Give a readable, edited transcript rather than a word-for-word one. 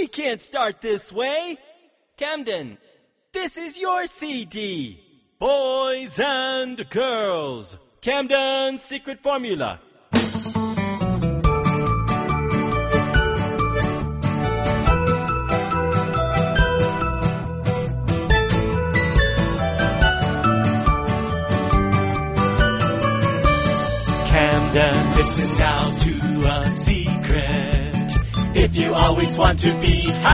We can't start this way. Camden, this is your CD. Boys and girls, Camden's secret formula. Camden, listen now to a secret. If you always want to be